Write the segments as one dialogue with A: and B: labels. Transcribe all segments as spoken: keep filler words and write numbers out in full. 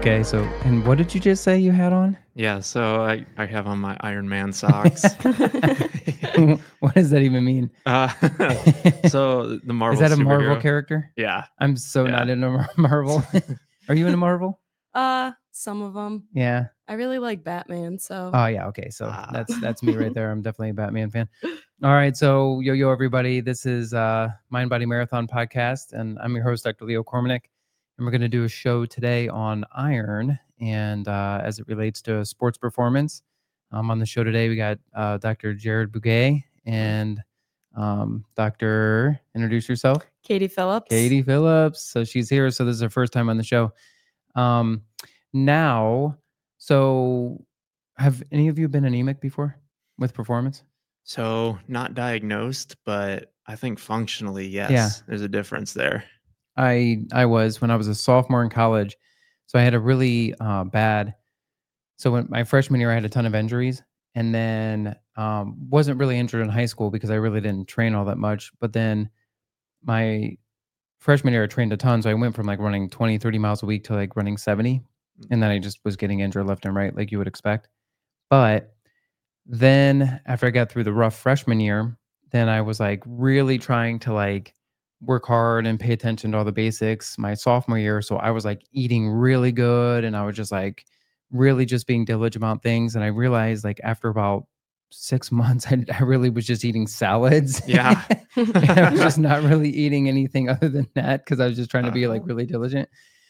A: Okay, so and what did you just say you had on?
B: Yeah, so I I have on my Iron Man socks.
A: What does that even mean?
B: Uh, so the
A: Is
B: Marvel
A: that a Marvel
B: superhero.
A: character?
B: Yeah,
A: I'm so not
B: yeah.
A: into Mar- Marvel. Are you into Marvel?
C: Uh, some of them.
A: Yeah.
C: I really like Batman, so
A: Oh yeah. Okay. So
B: Ah,
A: that's that's me right there. I'm definitely a Batman fan. All right. So yo yo everybody, this is uh Mind Body Marathon podcast, and I'm your host, Doctor Leo Cormanick, and we're going to do a show today on iron and uh, as it relates to sports performance. Um, on the show today, we got uh, Doctor Jared Bouguet and um, Doctor Introduce yourself,
C: Katie Phillips.
A: Katie Phillips. So she's here. So this is her first time on the show. Um, now, so have any of you been anemic before with performance?
B: so not diagnosed, but I think functionally, yes,
A: Yeah.
B: there's a difference there.
A: I I was when I was a sophomore in college. So I had a really uh, bad. So when my freshman year, I had a ton of injuries, and then um, wasn't really injured in high school because I really didn't train all that much. But then my freshman year, I trained a ton. So I went from like running twenty, thirty miles a week to like running seventy. And then I just was getting injured left and right, like you would expect. But then after I got through the rough freshman year, then I was like really trying to like work hard and pay attention to all the basics my sophomore year. So I was like eating really good and I was just like really just being diligent about things. And I realized like after about six months, I, I really was just eating salads.
B: Yeah.
A: And I was just not really eating anything other than that because I was just trying to be like
C: Oh.
A: really diligent.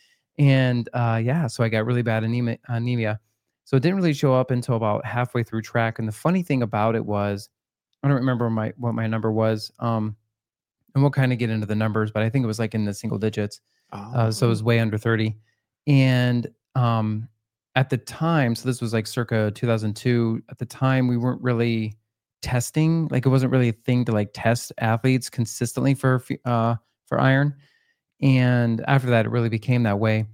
A: And uh, yeah, so I got really bad anemia, anemia. So it didn't really show up until about halfway through track. And the funny thing about it was, I don't remember my what my number was. Um, and we'll kind of get into the numbers, but I think it was like in the single digits. Uh,
B: Oh,
A: so it was way under thirty. And um, at the time, so this was like circa two thousand two. At the time, we weren't really testing. Like it wasn't really a thing to like test athletes consistently for f- uh, for iron. And after that, it really became that way.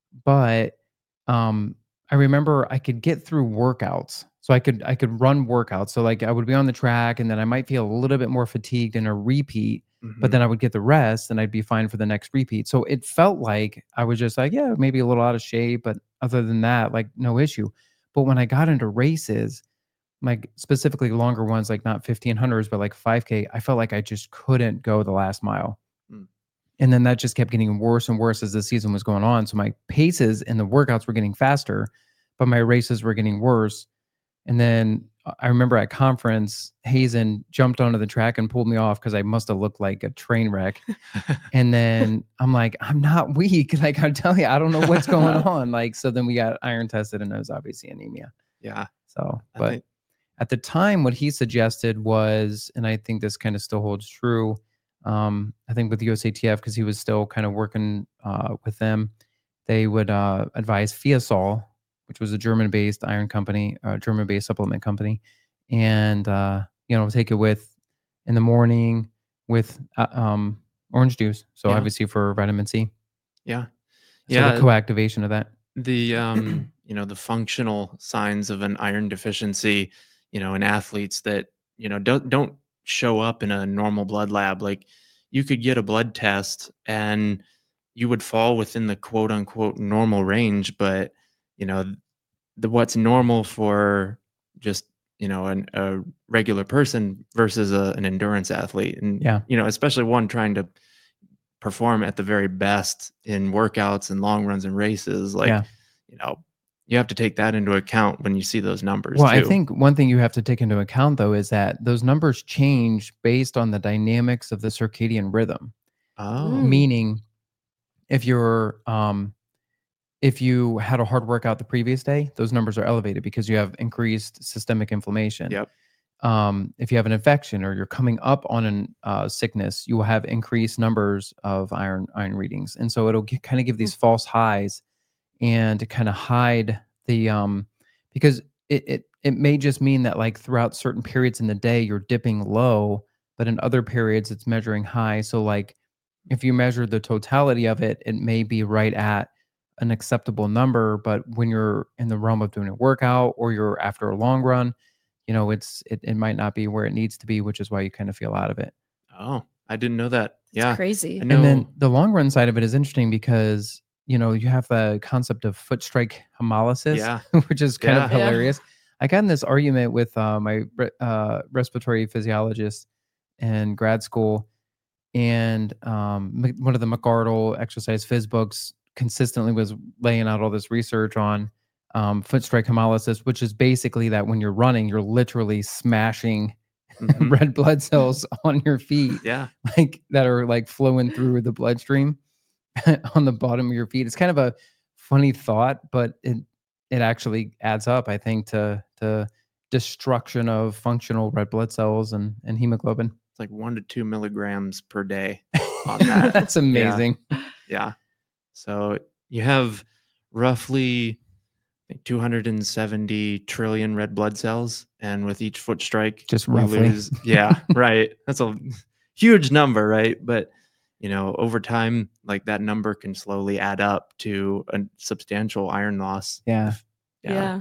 A: But um, I remember I could get through workouts. So I could I could run workouts. So like I would be on the track and then I might feel a little bit more fatigued in a repeat, but
B: mhm.
A: then I would get the rest and I'd be fine for the next repeat. So it felt like I was just like, yeah, maybe a little out of shape, but other than that, like no issue. But when I got into races, like specifically longer ones, like not fifteen hundreds, but like five K, I felt like I just couldn't go the last mile.
B: Mm.
A: And then that just kept getting worse and worse as the season was going on. So my paces and the workouts were getting faster, but my races were getting worse. And then uh, I remember at conference, Hazen jumped onto the track and pulled me off because I must have looked like a train wreck. And then I'm like, I'm not weak. Like I'm telling you, I don't know what's going on. Like, so then we got iron tested and it was obviously anemia.
B: Yeah,
A: So,
B: I
A: but
B: think
A: at the time, what he suggested was, and I think this kind of still holds true. Um, I think with U S A T F, because he was still kind of working uh, with them, they would uh, advise Fiasol, which was a German-based iron company, uh, German-based supplement company, and uh, you know take it with in the morning with uh, um, orange juice. So
B: yeah,
A: obviously for vitamin C.
B: yeah,
A: So the
B: yeah.
A: coactivation of that.
B: The um, you know, the functional signs of an iron deficiency, you know, in athletes that, you know, don't don't show up in a normal blood lab. Like you could get a blood test and you would fall within the quote unquote normal range, but you know, the what's normal for just, you know, an, a regular person versus a, an endurance athlete. And,
A: Yeah.
B: you know, especially one trying to perform at the very best in workouts and long runs and races, like,
A: Yeah.
B: you know, you have to take that into account when you see those numbers
A: Well, I
B: too.
A: think one thing you have to take into account though is that those numbers change based on the dynamics of the circadian rhythm.
B: Oh,
C: Mm.
A: Meaning, if you're um, if you had a hard workout the previous day, those numbers are elevated because you have increased systemic inflammation.
B: yep.
A: Um, if you have an infection or you're coming up on an uh, sickness, you will have increased numbers of iron iron readings, and so it'll g- kind of give these false highs and to kind of hide the um because it, it it may just mean that like throughout certain periods in the day you're dipping low, but in other periods it's measuring high. So like if you measure the totality of it, it may be right at an acceptable number, but when you're in the realm of doing a workout or you're after a long run, you know, it's it, it might not be where it needs to be, which is why you kind of feel out of it.
B: Oh, I didn't know that.
C: It's
B: Yeah.
C: crazy.
B: I
A: And then
B: know.
A: the long run side of it is interesting because you know, you have the concept of foot strike hemolysis,
B: Yeah.
A: which is kind of
B: Yeah.
C: Yeah.
A: hilarious. I got in this argument with uh, my re- uh, respiratory physiologist in grad school, and um, Mc- one of the McArdle exercise phys books consistently was laying out all this research on um, foot strike hemolysis, which is basically that when you're running, you're literally smashing
B: Mhm.
A: red blood cells on your feet,
B: Yeah.
A: like that are like flowing through the bloodstream on the bottom of your feet. It's kind of a funny thought, but it it actually adds up, I think, to to destruction of functional red blood cells and and hemoglobin.
B: It's like one to two milligrams per day on that.
A: That's
B: Yeah.
A: amazing.
B: Yeah. So you have roughly two hundred seventy trillion red blood cells, and with each foot strike,
A: Just
B: you
A: roughly.
B: lose. Yeah, right. That's a huge number, right? But you know, over time, like that number can slowly add up to a substantial iron loss.
A: Yeah.
B: If-
C: Yeah.
B: yeah.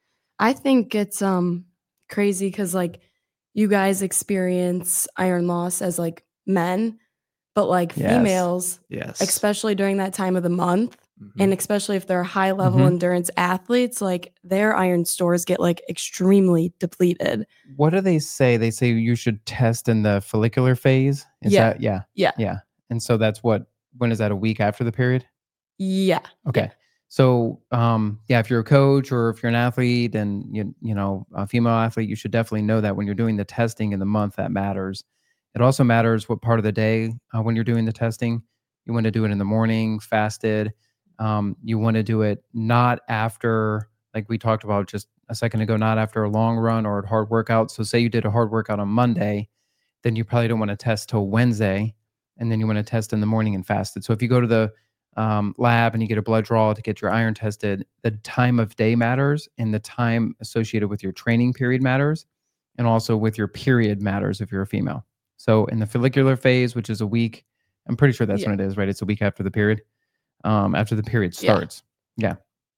C: I think it's um crazy because like you guys experience iron loss as like men, but like
A: Yes.
C: females,
B: Yes.
C: especially during that time of the month,
B: Mhm.
C: and especially if they're high level
A: Mhm.
C: endurance athletes, like their iron stores get like extremely depleted.
A: What do they say? They say you should test in the follicular phase. Is
C: Yeah.
A: that yeah.
C: Yeah.
A: Yeah. And so that's what when is that, a week after the period?
C: Yeah.
A: Okay.
C: Yeah.
A: So, um, yeah, if you're a coach or if you're an athlete and you you know a female athlete, you should definitely know that when you're doing the testing in the month, that matters. It also matters what part of the day uh, when you're doing the testing. You want to do it in the morning, fasted. Um, you want to do it not after, like we talked about just a second ago, not after a long run or a hard workout. So, say you did a hard workout on Monday, then you probably don't want to test till Wednesday, and then you want to test in the morning and fasted. So, if you go to the um, lab and you get a blood draw to get your iron tested, the time of day matters and the time associated with your training period matters, and also with your period matters if you're a female. So in the follicular phase, which is a week, I'm pretty sure that's
C: Yeah.
A: when it is, right? It's a week after the period, um, after the period
C: Yeah.
A: starts. Yeah.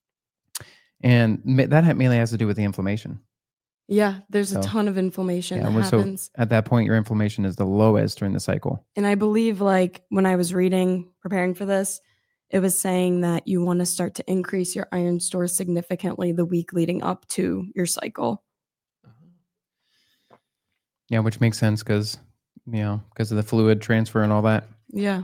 A: And ma- that ha- mainly has to do with the inflammation.
C: Yeah. There's a
A: So,
C: ton of inflammation
A: Yeah.
C: that
A: well, so
C: happens.
A: at that point, your inflammation is the lowest during the cycle.
C: And I believe like when I was reading, preparing for this, it was saying that you want to start to increase your iron stores significantly the week leading up to your cycle.
A: Yeah, which makes sense because, you know, because of the fluid transfer and all that.
C: Yeah.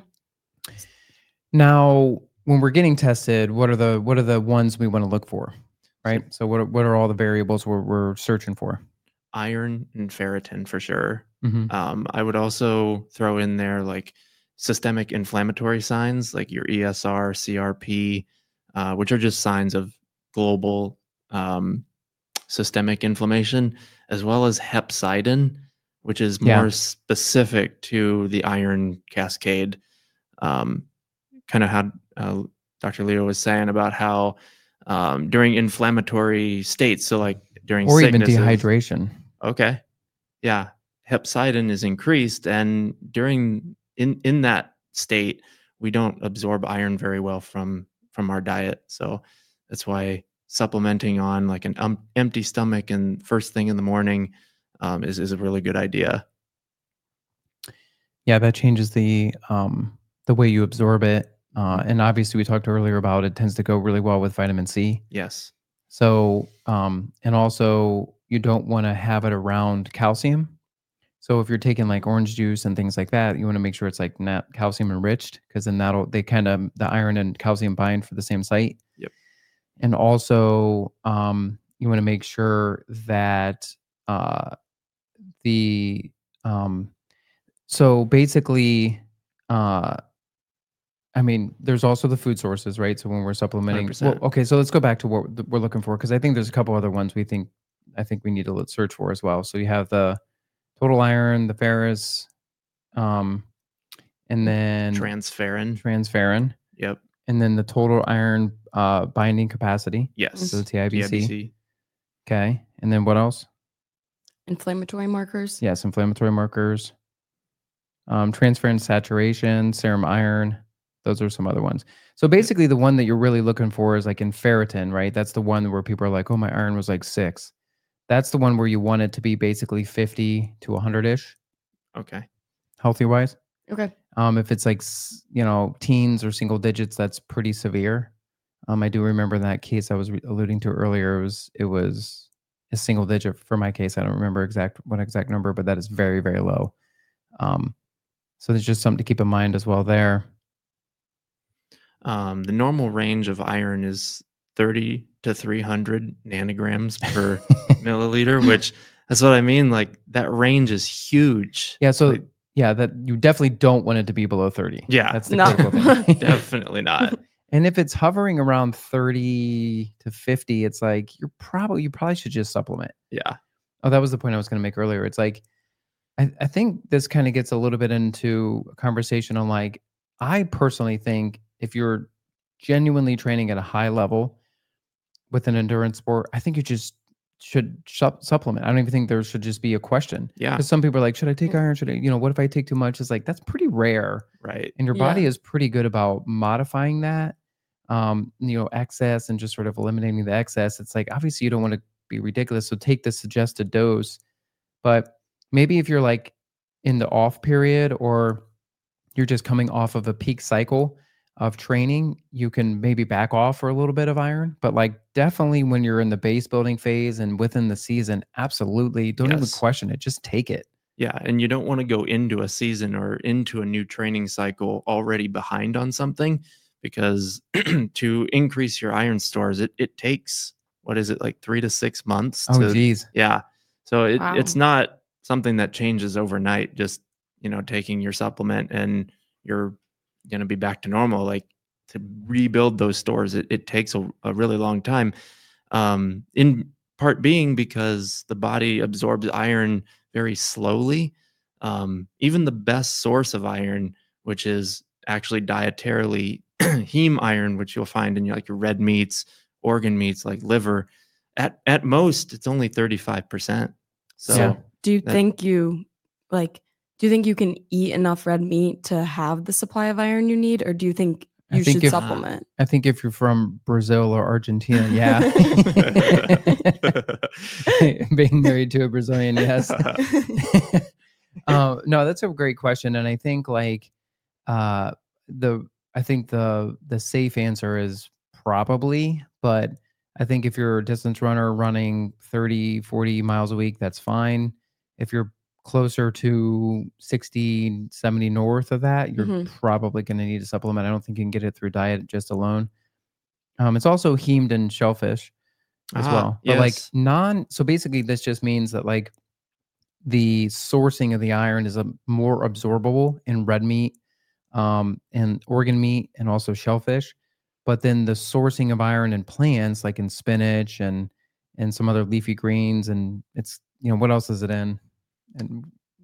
A: Now, when we're getting tested, what are the what are the ones we want to look for, right? So what are, what are all the variables we're we're searching for?
B: Iron and ferritin for sure.
A: Mhm.
B: Um, I would also throw in there like systemic inflammatory signs like your E S R, C R P, uh, which are just signs of global um, systemic inflammation, as well as hepcidin, which is
A: Yeah.
B: more specific to the iron cascade. Um, kind of how uh, Doctor Leo was saying about how um, during inflammatory states, so like during
A: Or even
B: sicknesses-
A: dehydration.
B: Okay. Yeah. Hepcidin is increased, and during in in that state, we don't absorb iron very well from from our diet. So that's why supplementing on like an um, empty stomach and first thing in the morning um, is is a really good idea.
A: Yeah, that changes the um the way you absorb it. Uh, and obviously we talked earlier about it tends to go really well with vitamin C.
B: Yes.
A: So um and also you don't want to have it around calcium. So if you're taking like orange juice and things like that, you want to make sure it's like not calcium enriched because then that'll they kind of the iron and calcium bind for the same site.
B: Yep.
A: And also um you want to make sure that uh the um so basically uh I mean, there's also the food sources, right? So when we're supplementing, well,
B: one hundred percent.
A: okay, so let's go back to what th- we're looking for because I think there's a couple other ones we think I think we need to let search for as well. So you have the total iron, the ferrous, um, and then
B: Transferrin.
A: transferrin,
B: Yep.
A: and then the total iron uh, binding capacity.
B: Yes.
A: So the T I B C.
B: T I B C.
A: Okay, and then what else?
C: Inflammatory markers.
A: Yes, inflammatory markers, um, transferrin saturation, serum iron. Those are some other ones. So basically, the one that you're really looking for is like in ferritin, right? That's the one where people are like, "Oh, my iron was like six." That's the one where you want it to be basically fifty to one hundred ish,
B: Okay.
A: healthy wise.
C: Okay.
A: Um, if it's like, s- you know, teens or single digits, that's pretty severe. Um, I do remember that case I was re- alluding to earlier. It was it was a single digit for my case. I don't remember exact what exact number, but that is very very low. Um, so there's just something to keep in mind as well there.
B: Um, the normal range of iron is thirty to three hundred nanograms per milliliter, which that's what I mean. Like that range is huge.
A: Yeah, so
B: Like,
A: yeah, that you definitely don't want it to be below thirty.
B: yeah,
A: That's the
C: No.
A: critical thing.
B: definitely not.
A: And if it's hovering around thirty to fifty, it's like you're probably you probably should just supplement.
B: Yeah.
A: Oh, that was the point I was going to make earlier. It's like I, I think this kind of gets a little bit into a conversation on like I personally think if you're genuinely training at a high level with an endurance sport, I think you just should sup- supplement. I don't even think there should just be a question.
B: Yeah.
A: Because some people are like, should I take iron? Should I, you know, what if I take too much? It's like that's pretty rare.
B: Right.
A: And your body
C: Yeah.
A: is pretty good about modifying that. Um, you know, excess and just sort of eliminating the excess. It's like obviously you don't want to be ridiculous. So take the suggested dose. But maybe if you're like in the off period or you're just coming off of a peak cycle of training, you can maybe back off for a little bit of iron. But like definitely when you're in the base building phase and within the season, absolutely don't even
B: Yes.
A: question it. Just take it.
B: Yeah. And you don't want to go into a season or into a new training cycle already behind on something because to increase your iron stores, it, it takes, what is it, like three to six months
A: Oh
B: to,
A: geez.
B: yeah. So it,
C: Wow.
B: it's not something that changes overnight, just, you know, taking your supplement and you're going to be back to normal. Like to rebuild those stores, it, it takes a, a really long time. Um, in part being because the body absorbs iron very slowly. Um, even the best source of iron, which is actually dietarily heme iron, which you'll find in your, like your red meats, organ meats like liver, at at most it's only thirty-five percent. So
C: So
A: Yeah.
C: do you
B: that-
C: think you like do you think you can eat enough red meat to have the supply of iron you need, or do you think
A: I
C: you
A: think
C: should
A: if-
C: supplement?
A: I think if you're from Brazil or Argentina, yeah. Being married to a Brazilian, yes. uh, no, that's a great question, and I think like uh, the I think the the safe answer is probably, but I think if you're a distance runner running thirty, forty miles a week, that's fine. If you're closer to sixty, seventy north of that, you're
C: Mhm.
A: probably going to need a supplement. I don't think you can get it through diet just alone. Um, it's also hemed in shellfish as
B: Ah,
A: well, but like
B: yes.
A: non. So basically, this just means that like the sourcing of the iron is a more absorbable in red meat, um, and organ meat, and also shellfish. But then the sourcing of iron in plants, like in spinach and and some other leafy greens, and it's you know what else is it in? And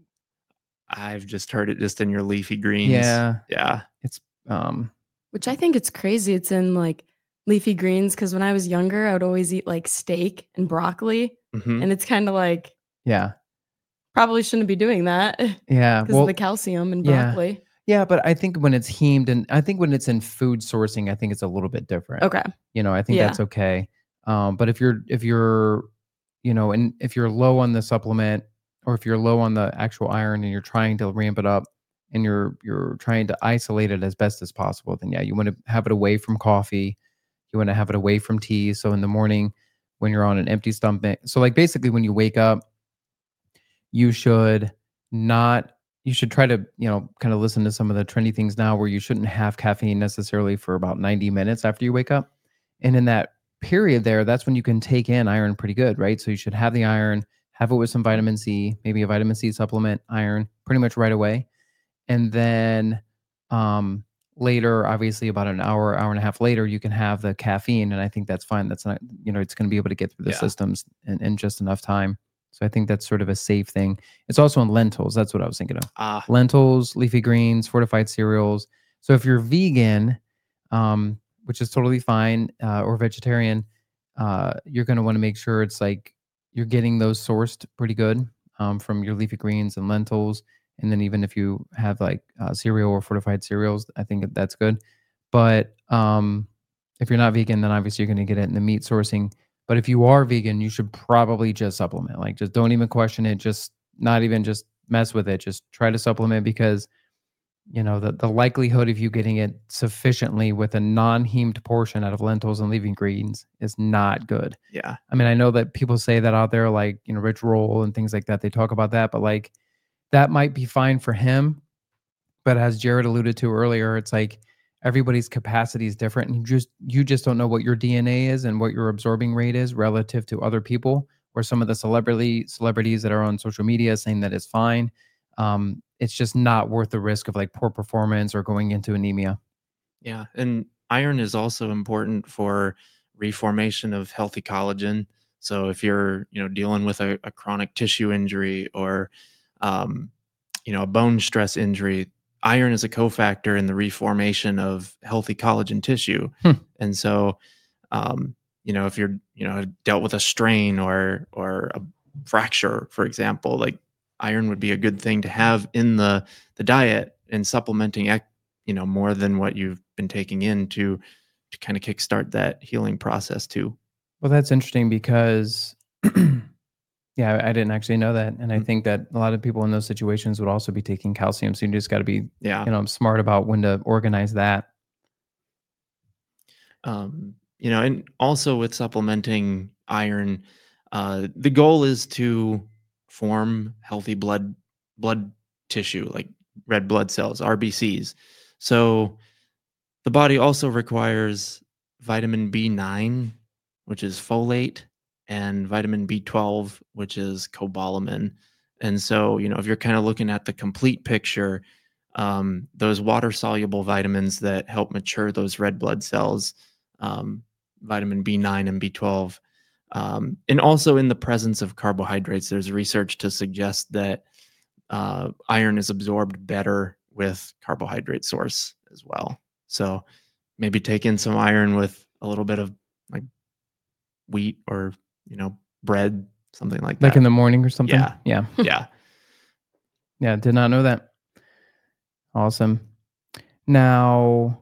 B: I've just heard it just in your leafy greens.
A: yeah,
B: Yeah.
A: it's um
C: Which I think it's crazy. It's in like leafy greens because when I was younger, I would always eat like steak and broccoli,
B: Mhm.
C: and it's kind of like
A: yeah
C: probably shouldn't be doing that because
A: yeah
C: of
A: well
C: the calcium in
A: yeah.
C: broccoli.
A: yeah, but I think when it's hemed and I think when it's in food sourcing, I think it's a little bit different.
C: Okay.
A: You know, I think
C: Yeah.
A: that's okay. Um, but if you're if you're you know, and if you're low on the supplement or if you're low on the actual iron and you're trying to ramp it up and you're you're trying to isolate it as best as possible, then yeah, you want to have it away from coffee. You want to have it away from tea. So in the morning when you're on an empty stomach. So like basically when you wake up, you should not you should try to, you know, kind of listen to some of the trendy things now where you shouldn't have caffeine necessarily for about ninety minutes after you wake up. And in that period there, that's when you can take in iron pretty good, right? So you should have the iron, have it with some vitamin C, maybe a vitamin C supplement, iron, pretty much right away. And then um later, obviously about an hour, hour and a half later, you can have the caffeine. And I think that's fine. That's not, you know, it's going to be able to get through the
B: Yeah.
A: systems in, in just enough time. So I think that's sort of a safe thing. It's also in lentils. That's what I was thinking of.
B: Ah,
A: Lentils, leafy greens, fortified cereals. So if you're vegan, um, which is totally fine, uh, or vegetarian, uh, you're going to want to make sure it's like you're getting those sourced pretty good, um, from your leafy greens and lentils. And then even if you have like uh, cereal or fortified cereals, I think that that's good. But um, if you're not vegan, then obviously you're going to get it in the meat sourcing. But if you are vegan, you should probably just supplement. Like, just don't even question it. Just not even just mess with it. Just try to supplement because you know, the, the likelihood of you getting it sufficiently with a non-hemed portion out of lentils and leafy greens is not good.
B: Yeah.
A: I mean, I know that people say that out there, like, you know, Rich Roll and things like that. They talk about that, but like that might be fine for him. But as Jared alluded to earlier, it's like everybody's capacity is different, and you just you just don't know what your D N A is and what your absorbing rate is relative to other people. Or some of the celebrity celebrities that are on social media saying that it's fine. Um, it's just not worth the risk of like poor performance or going into anemia.
B: Yeah. And iron is also important for reformation of healthy collagen. So if you're, you know, dealing with a, a chronic tissue injury or, um, you know, a bone stress injury, iron is a cofactor in the reformation of healthy collagen tissue.
A: Hmm.
B: And so, um, you know, if you're, you know, dealt with a strain or, or a fracture, for example, like iron would be a good thing to have in the, the diet and supplementing, ec- you know, more than what you've been taking in to, to kind of kickstart that healing process too.
A: Well, that's interesting because, yeah, I didn't actually know that, and I
B: Mm.
A: think that a lot of people in those situations would also be taking calcium. So you just got to be,
B: Yeah.
A: you know, smart about when to organize that.
B: Um, you know, and also with supplementing iron, uh, the goal is to form healthy blood blood tissue, like red blood cells, R B Cs. So the body also requires vitamin B nine, which is folate, and vitamin B twelve, which is cobalamin. And so, you know, if you're kind of looking at the complete picture, um, those water soluble vitamins that help mature those red blood cells, um, vitamin B nine and B twelve, um, and also in the presence of carbohydrates, there's research to suggest that uh, iron is absorbed better with carbohydrate source as well. So maybe take in some iron with a little bit of like wheat or, you know, bread, something like that.
A: Like in the morning or something?
B: Yeah.
A: Yeah.
B: Yeah.
A: Yeah. Did not know that. Awesome. Now,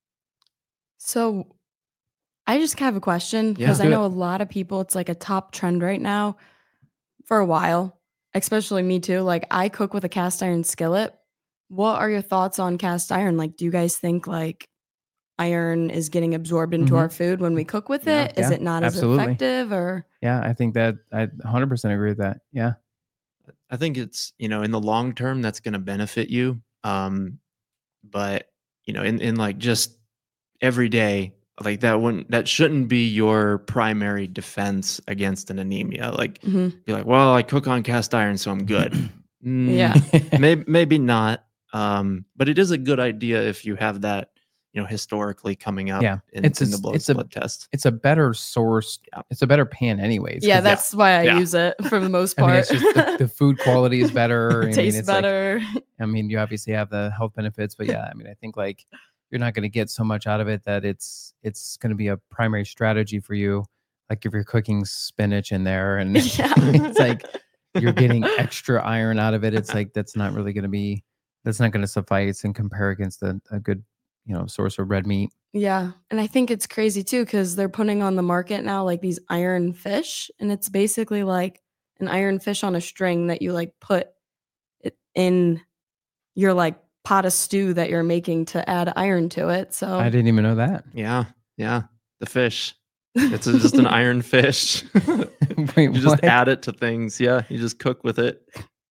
C: So I just have a question because
B: Yeah.
C: I
A: Do
C: know
A: it.
C: a lot of people, it's like a top trend right now for a while, especially me too. Like I cook with a cast iron skillet. What are your thoughts on cast iron? Like, do you guys think like iron is getting absorbed into our
A: Mhm.
C: food when we cook with
B: Yeah.
C: it? Is
A: Yeah,
C: it not as
A: absolutely.
C: effective or?
A: Yeah, I think that I one hundred percent agree with that. Yeah.
B: I think it's, you know, in the long term, that's going to benefit you. Um, but, you know, in, in like just every day, like that wouldn't, that shouldn't be your primary defense against an anemia. Like,
C: Mhm.
B: be like, well, I cook on cast iron, so I'm good. Mm,
C: Yeah.
B: maybe, maybe not. Um, but it is a good idea if you have that, you know, historically coming up
A: Yeah.
B: in,
A: It's a,
B: in the
A: s-
B: blood,
A: it's a
B: blood test.
A: it's a better source.
B: Yeah.
A: It's a better pan anyways.
C: Yeah,
A: 'cause
C: that's why I
B: Yeah.
C: use it for the most
A: I mean,
C: part.
A: it's just the, the food quality is better. I mean,
C: Tastes
A: it's like,
C: better.
A: I mean, you obviously have the health benefits, but yeah, I mean, I think like you're not going to get so much out of it that it's it's going to be a primary strategy for you. Like if you're cooking spinach in there and
C: Yeah.
A: it's like you're getting extra iron out of it. It's like that's not really going to be that's not going to suffice and compare against a, a good, you know, source of red meat.
C: Yeah, and I think it's crazy too because they're putting on the market now like these iron fish, and it's basically like an iron fish on a string that you like put it in your like pot of stew that you're making to add iron to it.
A: I
C: So
A: didn't even know that.
B: Yeah. Yeah. The fish. It's a, just an iron fish.
A: Wait,
B: You just
A: what?
B: add it to things. Yeah. You just cook with it.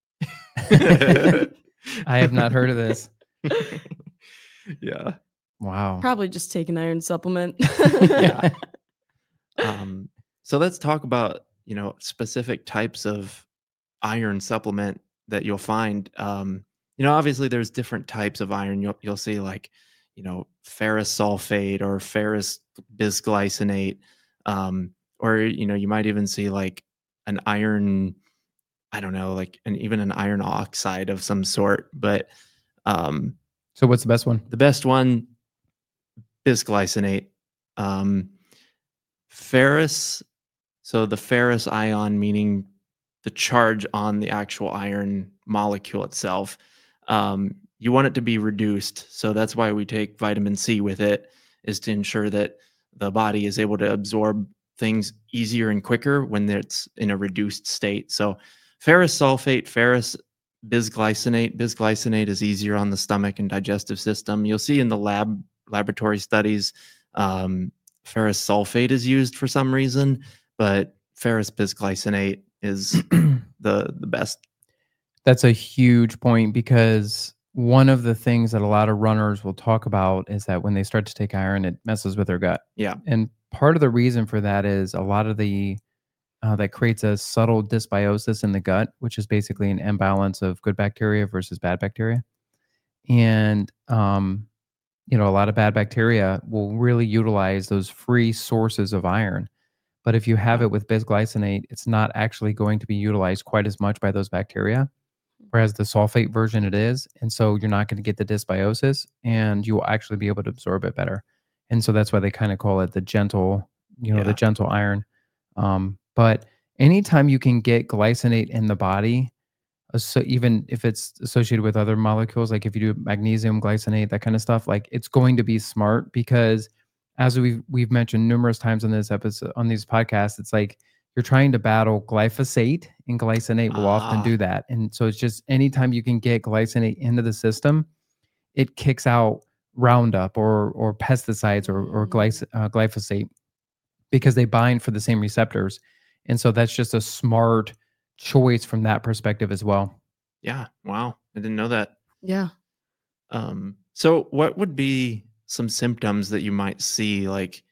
A: I have not heard of this.
B: Yeah.
A: Wow.
C: probably just take an iron supplement.
B: Yeah. Um, so let's talk about, you know, specific types of iron supplement that you'll find. Um, you know, obviously there's different types of iron. You'll you'll see like, you know, ferrous sulfate or ferrous bisglycinate. Um, or, you know, you might even see like an iron, I don't know, like an even an iron oxide of some sort. But um
A: So what's the best one?
B: the best one, bisglycinate. Um, ferrous, so the ferrous ion, meaning the charge on the actual iron molecule itself, um, you want it to be reduced. So that's why we take vitamin C with it, is to ensure that the body is able to absorb things easier and quicker when it's in a reduced state. So ferrous sulfate, ferrous bisglycinate. Bisglycinate is easier on the stomach and digestive system. You'll see in the lab laboratory studies, um, ferrous sulfate is used for some reason, but ferrous bisglycinate is the the best.
A: That's a huge point because one of the things that a lot of runners will talk about is that when they start to take iron, it messes with their gut.
B: Yeah.
A: And part of the reason for that is a lot of the uh, that creates a subtle dysbiosis in the gut, which is basically an imbalance of good bacteria versus bad bacteria. And um, you know, a lot of bad bacteria will really utilize those free sources of iron. But if you have
B: Yeah.
A: it with bisglycinate, it's not actually going to be utilized quite as much by those bacteria, whereas the sulfate version it is. And so you're not going to get the dysbiosis and you will actually be able to absorb it better. And so that's why they kind of call it the gentle, you know, the
B: Yeah.
A: gentle iron. Um, but anytime you can get glycinate in the body, uh, so even if it's associated with other molecules, like if you do magnesium glycinate, that kind of stuff, like it's going to be smart because as we've we've mentioned numerous times on this episode on these podcasts, it's like you're trying to battle glyphosate and glycinate will often
B: Ah,
A: do that. And so it's just anytime you can get glycinate into the system, it kicks out Roundup or or pesticides or or
C: Mm.
A: glyc- uh, glyphosate because they bind for the same receptors. And so that's just a smart choice from that perspective as well.
B: yeah. Wow. I didn't know that.
C: Yeah.
B: Um, so what would be some symptoms that you might see, like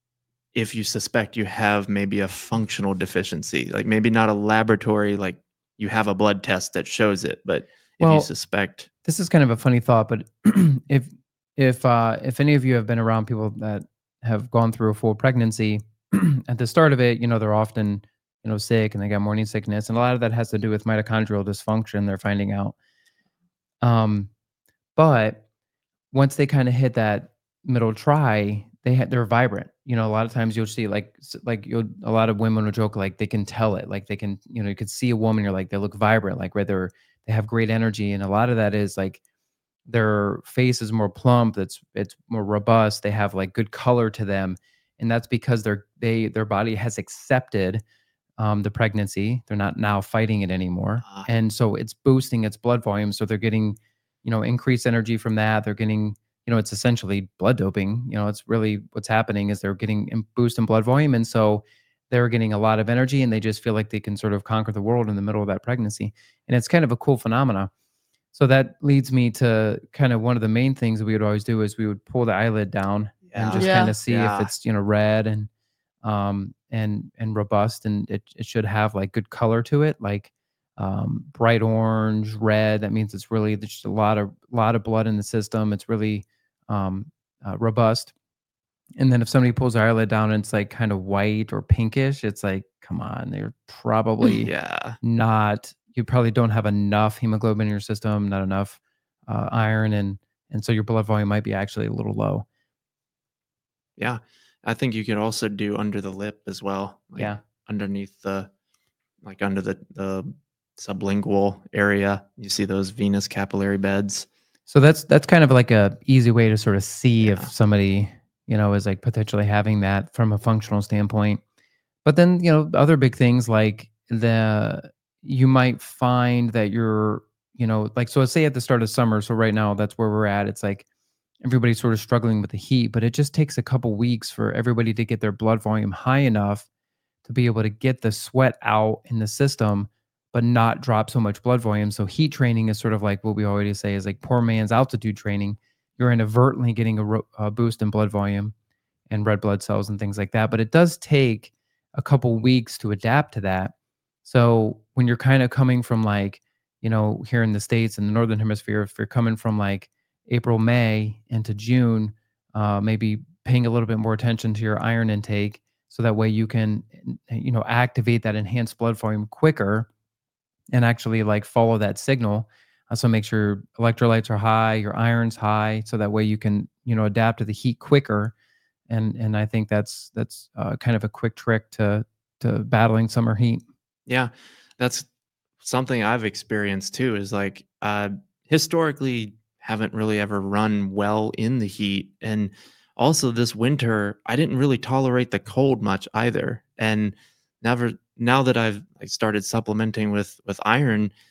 B: if you suspect you have maybe a functional deficiency, like maybe not a laboratory, like you have a blood test that shows it, but if you
A: Well,
B: suspect,
A: this is kind of a funny thought, but if if uh, if any of you have been around people that have gone through a full pregnancy, at the start of it, you know, they're often you know sick and they got morning sickness, and a lot of that has to do with mitochondrial dysfunction. They're finding out, um, but once they kind of hit that middle try, they ha- they're vibrant. You know, a lot of times you'll see like s- like you'll a lot of women will joke like they can tell it, like they can you know you could see a woman, you're like they look vibrant, like whether they have great energy, and a lot of that is like their face is more plump, it's it's more robust, they have like good color to them, and that's because their they their body has accepted um, the pregnancy. They're not now fighting it anymore.
B: uh,
A: And so it's boosting its blood volume. So they're getting, you know, increased energy from that. They're getting, you know, it's essentially blood doping. You know, it's really what's happening is they're getting a boost in blood volume. And so they're getting a lot of energy and they just feel like they can sort of conquer the world in the middle of that pregnancy. And it's kind of a cool phenomena. So that leads me to kind of one of the main things that we would always do is we would pull the eyelid down and
B: yeah,
A: just kind
C: Yeah.
A: of see if
B: yeah,
A: it's, you know, red and um and and robust and it, it should have like good color to it, like um bright orange, red. That means it's really there's just a lot of lot of blood in the system. It's really um uh, robust. And then if somebody pulls their eyelid down and it's like kind of white or pinkish, it's like, come on, they're probably
B: yeah,
A: not, you probably don't have enough hemoglobin in your system, not enough uh, iron, and and so your blood volume might be actually a little low.
B: yeah. I think you could also do under the lip as well, like
A: Yeah.
B: underneath the, like under the the sublingual area. You see those venous capillary beds.
A: So that's that's kind of like a easy way to sort of see if
B: Yeah,
A: somebody, you know, is like potentially having that from a functional standpoint. But then, you know, other big things like the you might find that you're, you know, like so say at the start of summer, so right now that's where we're at. It's like everybody's sort of struggling with the heat, but it just takes a couple weeks for everybody to get their blood volume high enough to be able to get the sweat out in the system, but not drop so much blood volume. So heat training is sort of like what we always say is like poor man's altitude training. You're inadvertently getting a, ro- a boost in blood volume and red blood cells and things like that. But it does take a couple weeks to adapt to that. So when you're kind of coming from like, you know, here in the States in the Northern Hemisphere, if you're coming from like April, May into June, uh, maybe paying a little bit more attention to your iron intake so that way you can, you know, activate that enhanced blood volume quicker and actually like follow that signal. Uh, so make sure electrolytes are high, your iron's high, so that way you can, you know, adapt to the heat quicker. And and I think that's that's uh, kind of a quick trick to to battling summer heat.
B: yeah. That's something I've experienced too. Is like uh, historically haven't really ever run well in the heat, and also this winter I didn't really tolerate the cold much either. And never now that I've like started supplementing with with iron,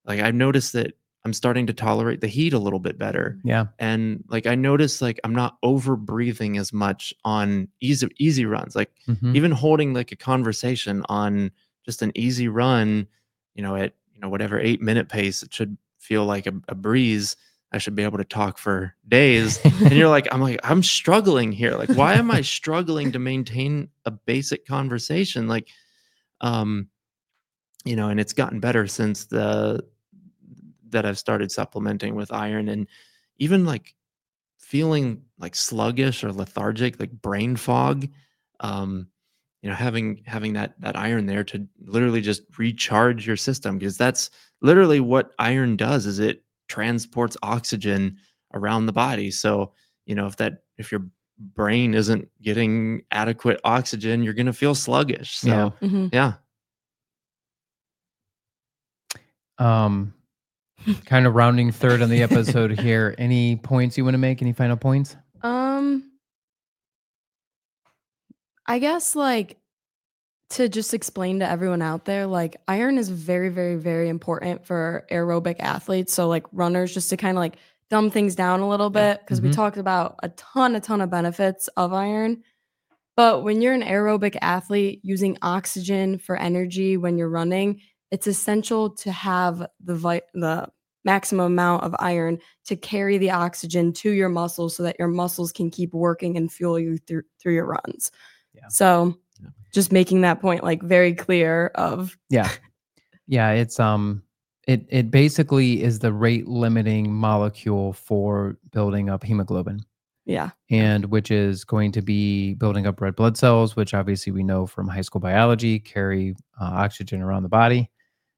B: like I've noticed that I'm starting to tolerate the heat a little bit better.
A: Yeah.
B: And like I noticed like I'm not over breathing as much on easy easy runs. Like
A: Hmm.
B: even holding like a conversation on just an easy run, you know, at you know whatever eight minute pace, it should feel like a, a breeze. I should be able to talk for days. And you're like, I'm like, I'm struggling here. Like, why am I struggling to maintain a basic conversation? Like, um, you know, and it's gotten better since the that I've started supplementing with iron, and even like feeling like sluggish or lethargic, like brain fog. Um, you know, having having that that iron there to literally just recharge your system, because that's literally what iron does, is it transports oxygen around the body. So, you know, if that if your brain isn't getting adequate oxygen, you're going to feel sluggish.
A: Yeah.
B: So,
C: Mhm.
B: yeah.
A: Um, kind of rounding third on the episode here. Any points you want to make? Any final points?
C: Um, I guess like to just explain to everyone out there, like iron is very, very, very important for aerobic athletes. So like runners, just to kind of like dumb things down a little
B: Yeah.
C: bit, because we
A: Mhm.
C: talked about a ton, a ton of benefits of iron. But when you're an aerobic athlete using oxygen for energy when you're running, it's essential to have the vi- the maximum amount of iron to carry the oxygen to your muscles so that your muscles can keep working and fuel you through through your runs.
A: Yeah.
C: So
B: Yeah.
C: just making that point like very clear of
A: Yeah. Yeah, it's um it it basically is the rate limiting molecule for building up hemoglobin,
C: yeah.
A: and which is going to be building up red blood cells, which obviously we know from high school biology carry uh, oxygen around the body.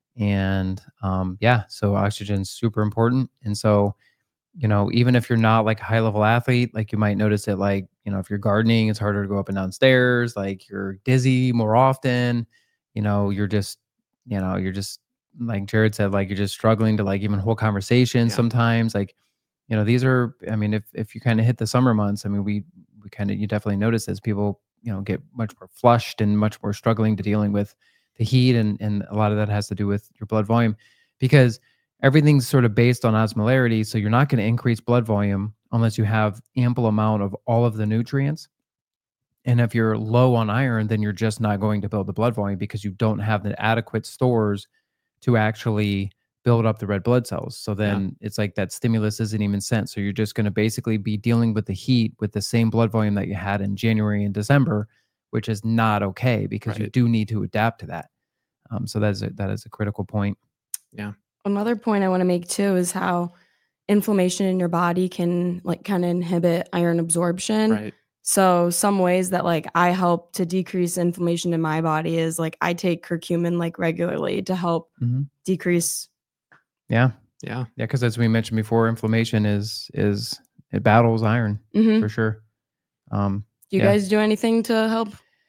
A: And um yeah, so oxygen's super important. And so, you know, even if you're not like a high level athlete, like you might notice that, like, you know, if you're gardening, it's harder to go up and down stairs, like you're dizzy more often, you know, you're just, you know, you're just like Jared said, like you're just struggling to like even hold conversations
B: Yeah.
A: sometimes. Like, you know, these are, I mean, if if you kind of hit the summer months, I mean, we we kind of you definitely notice as people, you know, get much more flushed and much more struggling to dealing with the heat, and and a lot of that has to do with your blood volume, because everything's sort of based on osmolarity. So you're not going to increase blood volume unless you have ample amount of all of the nutrients. And if you're low on iron, then you're just not going to build the blood volume because you don't have the adequate stores to actually build up the red blood cells. So then it's like that stimulus isn't even sent. So you're just going to basically be dealing with the heat with the same blood volume that you had in January and December, which is not okay, because you
B: Right.
A: do need to adapt to that. Um, so that is a, that is a critical point.
B: Yeah.
C: Another point I want to make too is how inflammation in your body can like kind of inhibit iron absorption.
B: Right.
C: So some ways that like I help to decrease inflammation in my body is like I take curcumin like regularly to help
A: Mhm.
C: decrease.
A: Yeah.
B: Yeah.
A: Yeah, because as we mentioned before, inflammation is is it battles iron
C: Mhm.
A: for sure. Um,
C: Do you
A: yeah,
C: guys do anything to help?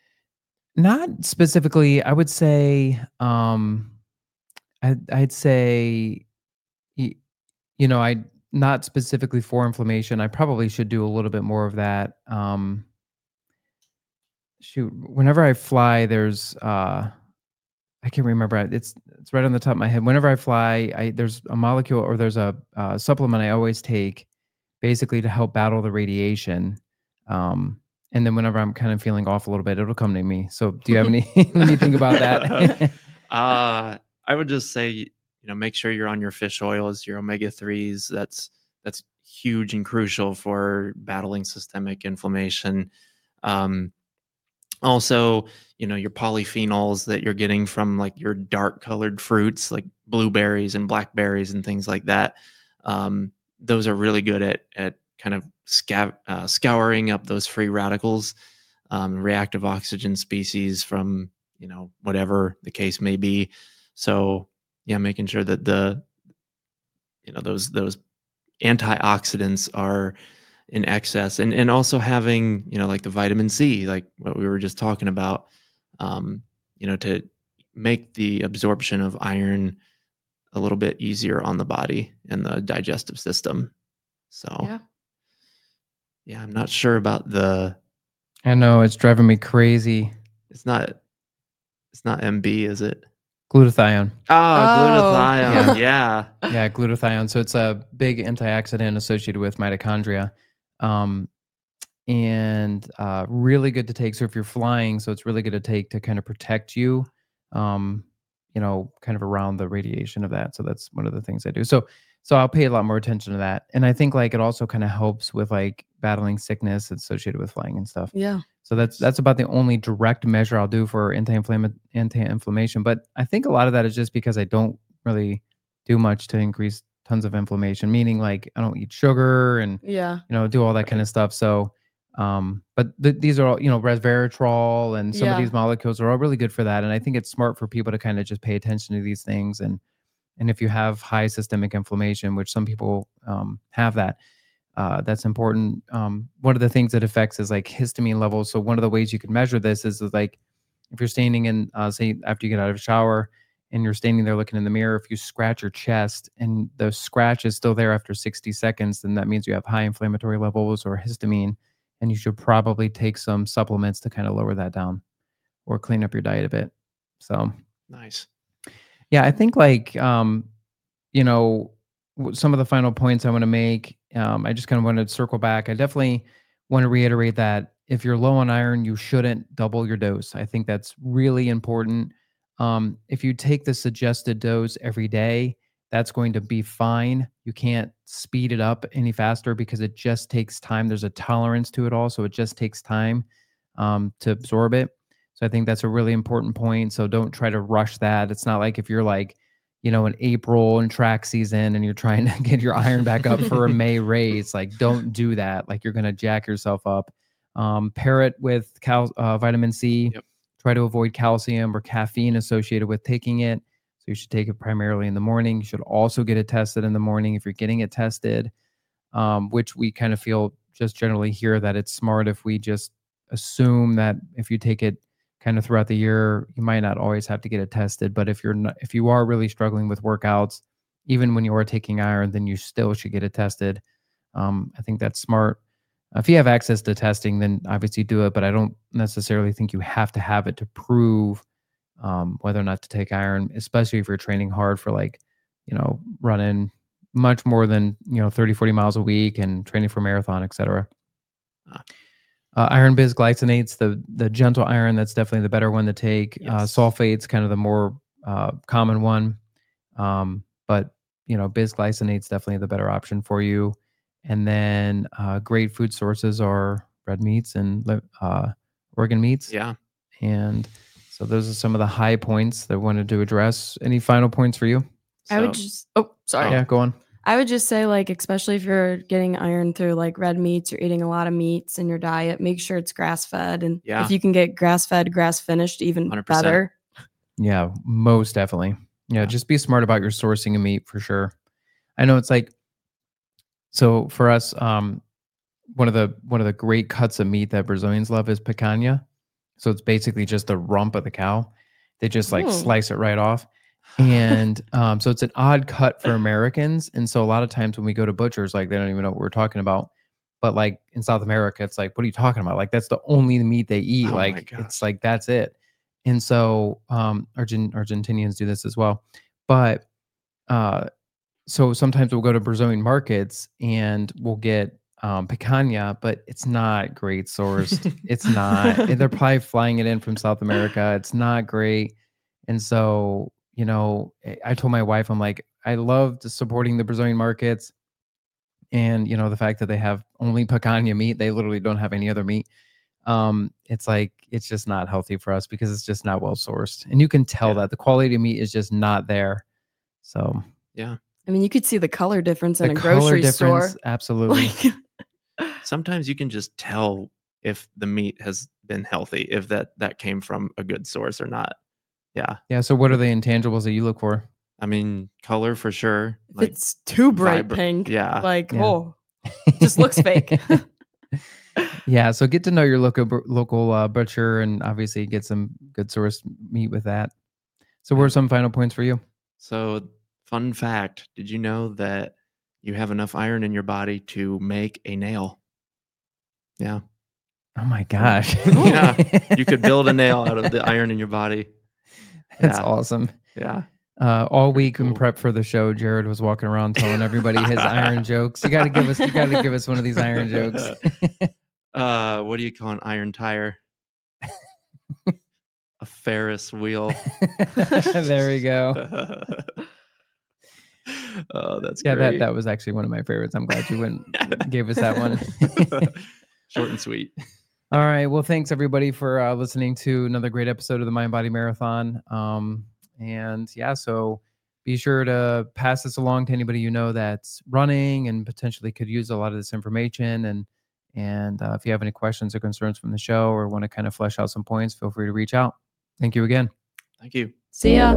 A: not specifically. I would say, um, I'd, I'd say, y- you know, I not specifically for inflammation. I probably should do a little bit more of that. Um, shoot, whenever I fly, there's uh, I can't remember. It's it's right on the top of my head. Whenever I fly, I there's a molecule, or there's a uh, supplement I always take, basically to help battle the radiation. Um, and then whenever I'm kind of feeling off a little bit, it'll come to me. So, do you have any anything about that?
B: uh, I would just say, you know, make sure you're on your fish oils, your omega threes. That's that's huge and crucial for battling systemic inflammation. Um, also, you know, your polyphenols that you're getting from like your dark colored fruits, like blueberries and blackberries and things like that. Um, those are really good at at kind of scav- uh, scouring up those free radicals, um, reactive oxygen species from, you know, whatever the case may be. So yeah, making sure that the you know those those antioxidants are in excess, and and also having, you know, like the vitamin C, like what we were just talking about, um, you know, to make the absorption of iron a little bit easier on the body and the digestive system. So
C: Yeah.
B: yeah, I'm not sure about the
A: I know it's driving me crazy.
B: it's not it's not M B, is it?
A: Glutathione.
B: Ah,
C: Oh.
B: glutathione. Yeah.
A: Yeah, glutathione. So it's a big antioxidant associated with mitochondria. Um, and uh, really good to take. So if you're flying, so it's really good to take to kind of protect you, um, you know, kind of around the radiation of that. So that's one of the things I do. So so I'll pay a lot more attention to that. And I think like it also kind of helps with like battling sickness associated with flying and stuff.
C: Yeah.
A: So that's that's about the only direct measure I'll do for anti-inflammation anti-inflammation. But I think a lot of that is just because I don't really do much to increase tons of inflammation, meaning like I don't eat sugar and
C: Yeah.
A: you know, do all that kind
B: Right.
A: of stuff. So, um, but th- these are all, you know, resveratrol and some of
C: Yeah.
A: these molecules are all really good for that. And I think it's smart for people to kind of just pay attention to these things. And and if you have high systemic inflammation, which some people um, have that, uh, that's important. Um, one of the things that affects is like histamine levels. So one of the ways you can measure this is, is like if you're standing in, uh, say, after you get out of a shower and you're standing there looking in the mirror, if you scratch your chest and the scratch is still there after sixty seconds, then that means you have high inflammatory levels or histamine, and you should probably take some supplements to kind of lower that down or clean up your diet a bit. So,
B: Nice.
A: yeah, I think like, um, you know, w- some of the final points I want to make, um, I just kind of want to circle back. I definitely want to reiterate that if you're low on iron, you shouldn't double your dose. I think that's really important. Um, if you take the suggested dose every day, that's going to be fine. You can't speed it up any faster because it just takes time. There's a tolerance to it all. So it just takes time um, to absorb it. So I think that's a really important point. So don't try to rush that. It's not like if you're like, you know, in April and track season and you're trying to get your iron back up for a May race, like don't do that. Like you're going to jack yourself up. Um, pair it with cal- uh, vitamin C.
B: Yep.
A: Try to avoid calcium or caffeine associated with taking it. So you should take it primarily in the morning. You should also get it tested in the morning if you're getting it tested, um, which we kind of feel just generally here that it's smart if we just assume that if you take it kind of throughout the year, you might not always have to get it tested. But if you're not, if you are really struggling with workouts, even when you are taking iron, then you still should get it tested. Um, I think that's smart. If you have access to testing, then obviously do it. But I don't necessarily think you have to have it to prove um, whether or not to take iron, especially if you're training hard for like, you know, running much more than, you know, thirty, forty miles a week and training for marathon, et cetera.
B: Ah.
A: Uh, iron bisglycinates, the the gentle iron, that's definitely the better one to take. Uh,
B: Yes.
A: sulfate's kind of the more uh, common one, um, but you know, bisglycinate's definitely the better option for you. And then uh, great food sources are red meats and li- uh, organ meats.
B: Yeah.
A: And so those are some of the high points that I wanted to address. Any final points for you?
C: I would
B: So-
C: just oh sorry.
B: Oh.
A: Yeah, go on.
C: I would just say, like, especially if you're getting iron through like red meats, you're eating a lot of meats in your diet, make sure it's grass fed. And
B: Yeah.
C: if you can get grass fed, grass finished, even
B: one hundred percent.
C: better.
A: Yeah, most definitely. Yeah,
B: Yeah.
A: just be smart about your sourcing of meat for sure. I know it's like, so for us, um, one of the one of the great cuts of meat that Brazilians love is picanha. So it's basically just the rump of the cow. They just like
C: Ooh.
A: slice it right off. And um, so it's an odd cut for Americans. And so a lot of times when we go to butchers, like they don't even know what we're talking about. But like in South America, it's like, what are you talking about? Like that's the only meat they eat.
B: Oh my
A: like
B: gosh.
A: it's like that's it. And so um Argent Argentinians do this as well. But uh so sometimes we'll go to Brazilian markets and we'll get um picanha, but it's not great sourced. It's not. And they're probably flying it in from South America. It's not great. And so, you know, I I told my wife, I'm like, I loved supporting the Brazilian markets and, you know, the fact that they have only picanha meat, they literally don't have any other meat. Um, it's like, it's just not healthy for us because it's just not well sourced. And you can tell
B: Yeah.
A: that the quality of meat is just not there. So
B: Yeah.
C: I mean, you could see the color difference
A: the
C: in a
A: color
C: grocery
A: difference,
C: store.
A: absolutely.
C: Like,
B: Sometimes you can just tell if the meat has been healthy, if that that came from a good source or not. Yeah.
A: Yeah. So what are the intangibles that you look for?
B: I mean, color for sure.
C: if
B: Like,
C: it's too bright
B: vibra-
C: pink,
B: yeah.
C: like,
A: Yeah.
C: oh, just looks fake.
A: Yeah. So get to know your local bu- local uh, butcher and obviously get some good source meat with that. So what
B: Yeah.
A: are some final points for you?
B: So, fun fact, did you know that you have enough iron in your body to make a nail? Yeah.
A: Oh my gosh.
B: Yeah. You could build a nail out of the iron in your body.
A: That's
B: Yeah.
A: awesome.
B: Yeah.
A: Uh, all
B: Pretty
A: week in
B: cool.
A: prep for the show, Jared was walking around telling everybody his iron jokes. You got to give us, you got to give us one of these iron jokes.
B: uh, what do you call an iron tire? A Ferris wheel.
A: There we go.
B: Oh, that's
A: Yeah,
B: great.
A: that that was actually one of my favorites. I'm glad you went gave us that one.
B: Short and sweet.
A: All right. Well, thanks everybody for uh, listening to another great episode of the Mind Body Marathon. Um, and yeah, so be sure to pass this along to anybody you know that's running and potentially could use a lot of this information. And and uh, if you have any questions or concerns from the show or want to kind of flesh out some points, feel free to reach out. Thank you again.
B: Thank you.
C: See ya.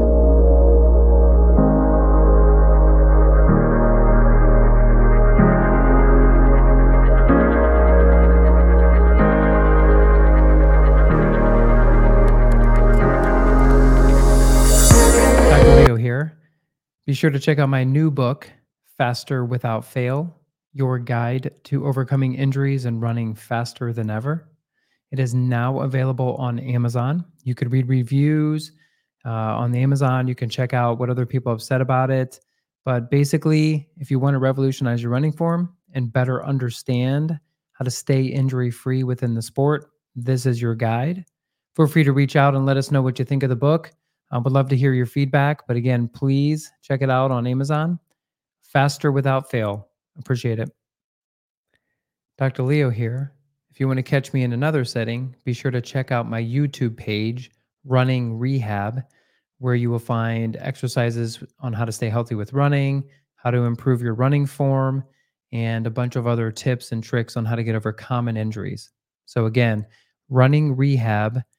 A: Doctor Leo here. Be sure to check out my new book, Faster Without Fail, Your Guide to Overcoming Injuries and Running Faster Than Ever. It is now available on Amazon. You could read reviews uh, on the Amazon. You can check out what other people have said about it. But basically, if you want to revolutionize your running form and better understand how to stay injury-free within the sport, this is your guide. Feel free to reach out and let us know what you think of the book. I would love to hear your feedback. But again, please check it out on Amazon. Faster Without Fail. Appreciate it. Doctor Leo here. If you want to catch me in another setting, be sure to check out my YouTube page, Running Rehab, where you will find exercises on how to stay healthy with running, how to improve your running form, and a bunch of other tips and tricks on how to get over common injuries. So again, Running Rehab,